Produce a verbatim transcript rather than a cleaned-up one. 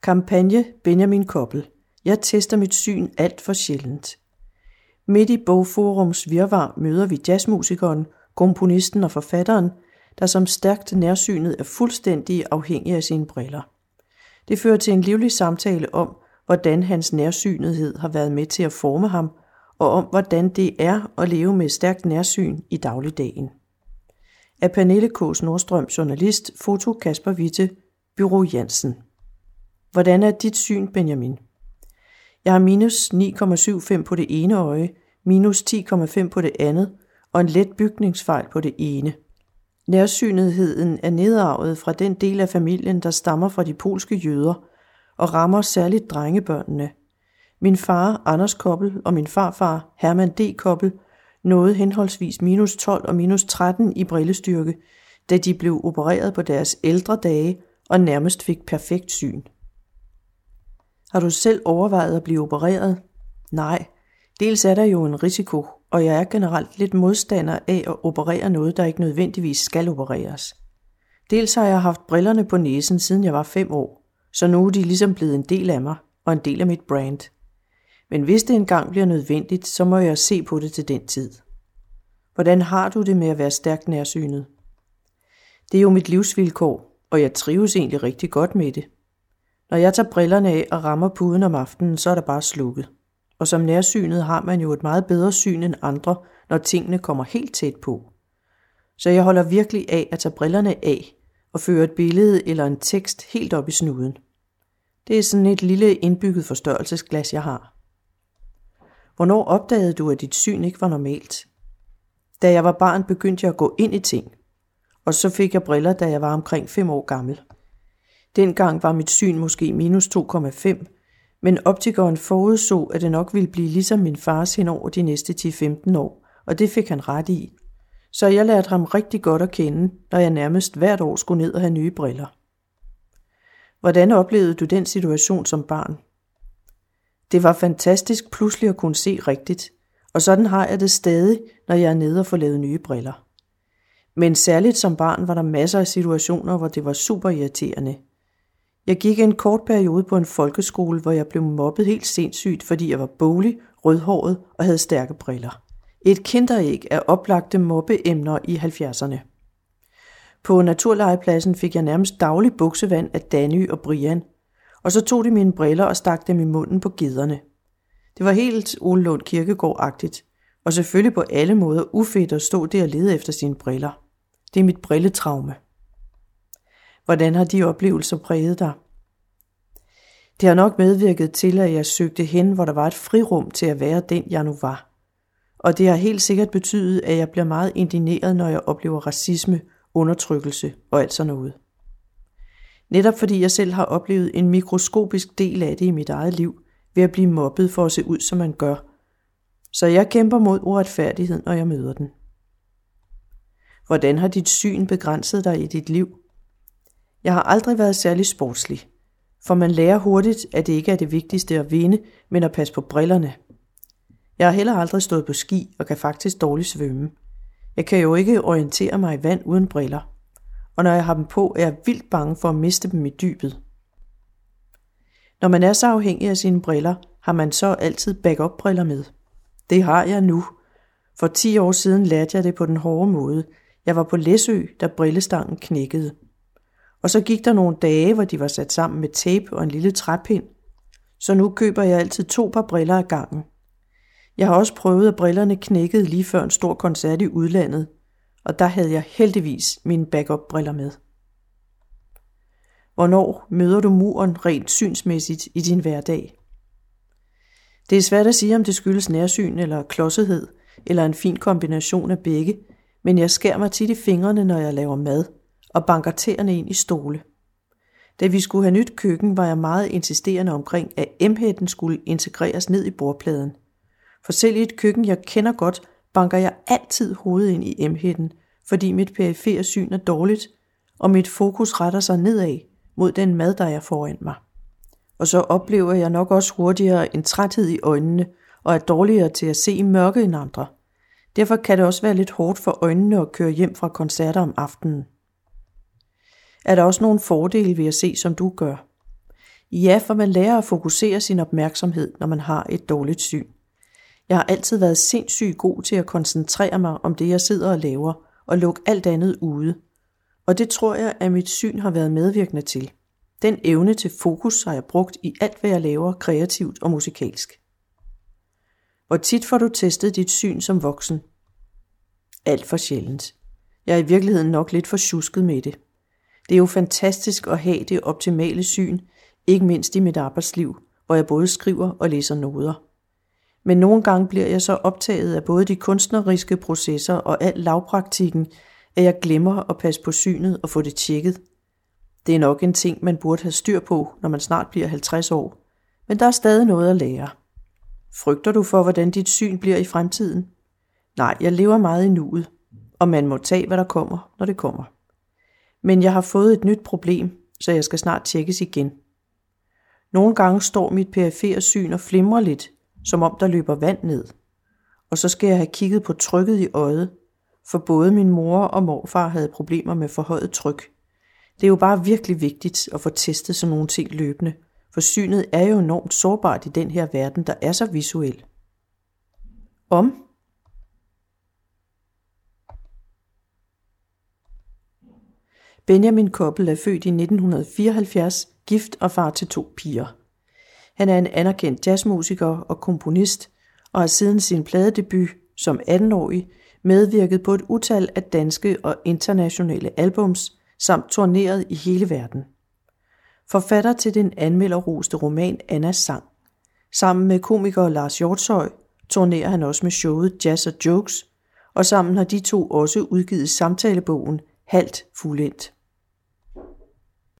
Kampagne Benjamin Koppel. Jeg tester mit syn alt for sjældent. Midt i Bogforums virvar møder vi jazzmusikeren, komponisten og forfatteren, der som stærkt nærsynet er fuldstændig afhængig af sine briller. Det fører til en livlig samtale om, hvordan hans nærsynethed har været med til at forme ham, og om hvordan det er at leve med stærkt nærsyn i dagligdagen. Af Pernille Kaas Nordstrøm, journalist, foto Kasper Witte, Bureau Jansen. Hvordan er dit syn, Benjamin? Jeg har minus ni komma syv fem på det ene øje, minus ti komma fem på det andet, og en let bygningsfejl på det ene. Nærsynetheden er nedarvet fra den del af familien, der stammer fra de polske jøder, og rammer særligt drengebørnene. Min far, Anders Koppel, og min farfar, Herman D. Koppel, nåede henholdsvis minus tolv og minus tretten i brillestyrke, da de blev opereret på deres ældre dage og nærmest fik perfekt syn. Har du selv overvejet at blive opereret? Nej, dels er der jo en risiko, og jeg er generelt lidt modstander af at operere noget, der ikke nødvendigvis skal opereres. Dels har jeg haft brillerne på næsen, siden jeg var fem år, så nu er de ligesom blevet en del af mig og en del af mit brand. Men hvis det engang bliver nødvendigt, så må jeg se på det til den tid. Hvordan har du det med at være stærkt nærsynet? Det er jo mit livsvilkår, og jeg trives egentlig rigtig godt med det. Når jeg tager brillerne af og rammer puden om aftenen, så er der bare slukket. Og som nærsynet har man jo et meget bedre syn end andre, når tingene kommer helt tæt på. Så jeg holder virkelig af at tage brillerne af og føre et billede eller en tekst helt op i snuden. Det er sådan et lille indbygget forstørrelsesglas, jeg har. Hvornår opdagede du, at dit syn ikke var normalt? Da jeg var barn, begyndte jeg at gå ind i ting. Og så fik jeg briller, da jeg var omkring fem år gammel. Dengang var mit syn måske minus to komma fem, men optikeren forudså, at det nok ville blive ligesom min fars hen over de næste ti til femten år, og det fik han ret i. Så jeg lærte ham rigtig godt at kende, når jeg nærmest hvert år skulle ned og have nye briller. Hvordan oplevede du den situation som barn? Det var fantastisk pludselig at kunne se rigtigt, og sådan har jeg det stadig, når jeg er nede og får lavet nye briller. Men særligt som barn var der masser af situationer, hvor det var super irriterende. Jeg gik en kort periode på en folkeskole, hvor jeg blev mobbet helt sindssygt, fordi jeg var boglig, rødhåret og havde stærke briller. Et kinderæg af oplagte mobbeemner i halvfjerdserne. På naturlegepladsen fik jeg nærmest daglig buksevand af Danny og Brian, og så tog de mine briller og stak dem i munden på gederne. Det var helt Ole Lund Kirkegaard-agtigt, og selvfølgelig på alle måder ufedt at stå der og lede efter sine briller. Det er mit brilletraume. Hvordan har de oplevelser præget dig? Det har nok medvirket til, at jeg søgte hen, hvor der var et frirum til at være den, jeg nu var. Og det har helt sikkert betydet, at jeg bliver meget indigneret, når jeg oplever racisme, undertrykkelse og alt sådan noget. Netop fordi jeg selv har oplevet en mikroskopisk del af det i mit eget liv, ved at blive mobbet for at se ud, som man gør. Så jeg kæmper mod uretfærdighed, når jeg møder den. Hvordan har dit syn begrænset dig i dit liv? Jeg har aldrig været særlig sportslig, for man lærer hurtigt, at det ikke er det vigtigste at vinde, men at passe på brillerne. Jeg har heller aldrig stået på ski og kan faktisk dårligt svømme. Jeg kan jo ikke orientere mig i vand uden briller, og når jeg har dem på, er jeg vildt bange for at miste dem i dybet. Når man er så afhængig af sine briller, har man så altid backup-briller med. Det har jeg nu. For ti år siden lærte jeg det på den hårde måde. Jeg var på Læsø, da brillestangen knækkede. Og så gik der nogle dage, hvor de var sat sammen med tape og en lille træpind. Så nu køber jeg altid to par briller ad gangen. Jeg har også prøvet, at brillerne knækkede lige før en stor koncert i udlandet, og der havde jeg heldigvis mine backup-briller med. Hvornår møder du muren rent synsmæssigt i din hverdag? Det er svært at sige, om det skyldes nærsyn eller klodsethed, eller en fin kombination af begge, men jeg skærer mig tit i fingrene, når jeg laver mad, og banker tæerne ind i stole. Da vi skulle have nyt køkken, var jeg meget insisterende omkring, at M-hætten skulle integreres ned i bordpladen. For selv i et køkken, jeg kender godt, banker jeg altid hovedet ind i M-hætten, fordi mit perifere syn er dårligt, og mit fokus retter sig nedad mod den mad, der er foran mig. Og så oplever jeg nok også hurtigere en træthed i øjnene, og er dårligere til at se i mørke end andre. Derfor kan det også være lidt hårdt for øjnene at køre hjem fra koncerter om aftenen. Er der også nogle fordele ved at se, som du gør? Ja, for man lærer at fokusere sin opmærksomhed, når man har et dårligt syn. Jeg har altid været sindssygt god til at koncentrere mig om det, jeg sidder og laver, og lukke alt andet ude. Og det tror jeg, at mit syn har været medvirkende til. Den evne til fokus har jeg brugt i alt, hvad jeg laver kreativt og musikalsk. Hvor tit får du testet dit syn som voksen? Alt for sjældent. Jeg er i virkeligheden nok lidt for sjusket med det. Det er jo fantastisk at have det optimale syn, ikke mindst i mit arbejdsliv, hvor jeg både skriver og læser noder. Men nogle gange bliver jeg så optaget af både de kunstneriske processer og al lavpraktikken, at jeg glemmer at passe på synet og få det tjekket. Det er nok en ting, man burde have styr på, når man snart bliver halvtreds år. Men der er stadig noget at lære. Frygter du for, hvordan dit syn bliver i fremtiden? Nej, jeg lever meget i nuet, og man må tage, hvad der kommer, når det kommer. Men jeg har fået et nyt problem, så jeg skal snart tjekkes igen. Nogle gange står mit perifere syn og flimrer lidt, som om der løber vand ned. Og så skal jeg have kigget på trykket i øjet, for både min mor og morfar havde problemer med forhøjet tryk. Det er jo bare virkelig vigtigt at få testet sådan nogle ting løbende, for synet er jo enormt sårbart i den her verden, der er så visuel. Om Benjamin Koppel er født i nitten fireoghalvfjerds, gift og far til to piger. Han er en anerkendt jazzmusiker og komponist, og har siden sin pladedebut som atten-årig medvirket på et utal af danske og internationale albums, samt turneret i hele verden. Forfatter til den anmelderroste roman Annas sang. Sammen med komiker Lars Hjortshøj turnerer han også med showet Jazz og Jokes, og sammen har de to også udgivet samtalebogen Halvt fuldendt.